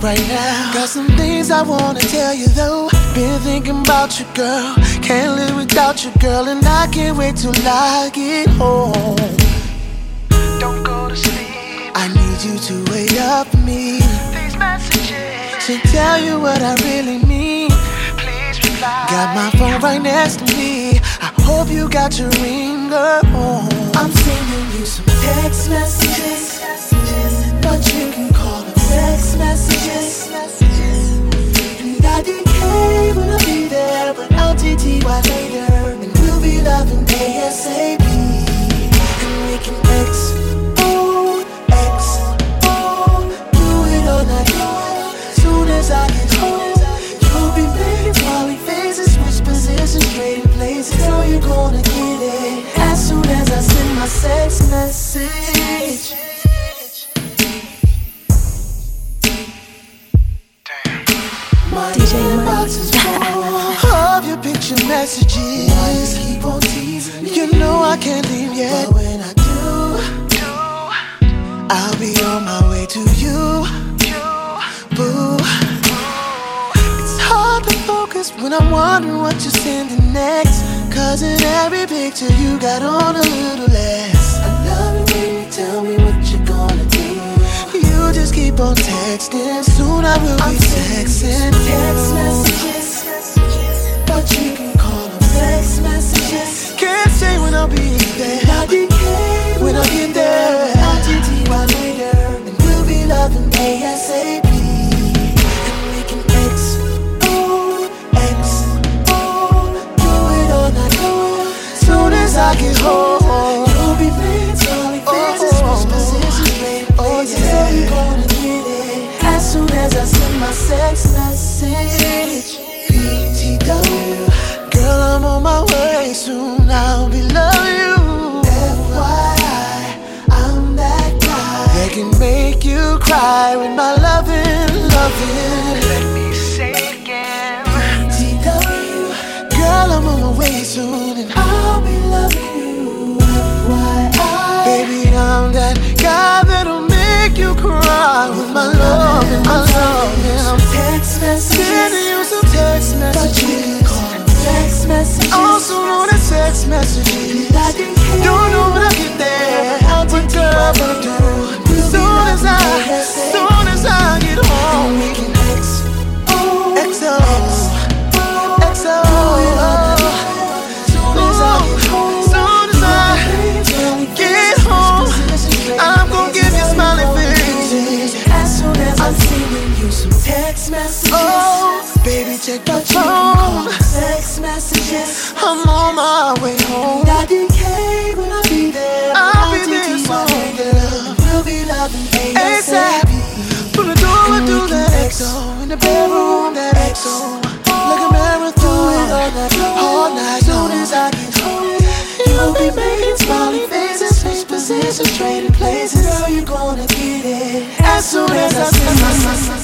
right now. Got some things I wanna tell you though. Been thinking about you, girl. Can't live without you, girl, and I can't wait till I get home. Don't go to sleep. I need you to wait up for me. These messages should tell you what I really mean. Please reply. Got my phone right next to me. I hope you got your ring, girl. I'm sending you some text messages, but you can call them text messages. And IDK when I'll be there, but LTTY later. And we'll be loving ASAP. And we can XO, do it all night long. Soon as I get home, you'll be making smiley faces, switch positions, trading places. So you're gonna get it as soon as I send my text message. My inbox is full of your picture messages. Why you keep on teasing me? You know I can't leave yet, but when I do, I'll be on my way to you, boo. It's hard to focus when I'm wondering what you're sending next. Cause in every picture you got on a little less. I love it when you tell me what you're gonna do. You just keep on texting, soon I will be texting. Text messages, but you can call them text messages. Can't say when I'll be there. IDK when I get there. LTTY later, and we'll be loving ASAP. And we can XO, do it all night long. Soon as I get home, you'll be making smiley faces, switch positions, trading places. So you're gonna get it as soon as I send my text message. BTW, girl, I'm on my way soon. I'll be loving you. FYI, I'm that guy that can make you cry with my loving. Let me say it again. BTW, girl, I'm on my way soon, and I'll be loving you. FYI, baby, I'm that guy that'll make you cry with my love and my love. And I'm text messages, sending you some text messages. Text messages, also on a text messages. Don't know when I get there, but girl, I do. Soon as I get home, we can XO, soon as I get home, I'm gonna give you smiley faces. As soon as I'm sending you some text messages. Oh, baby, check your phone. Text messages. I'm on my way home. IDK when I be there. I'll be there soon. We'll be loving ASAP. From the door to the XO, in the bedroom that XO. Like a marathon, all night. Soon as I get home, you'll be making smiley faces, switch positions, trading places. Girl, you're gonna get it as soon as I send my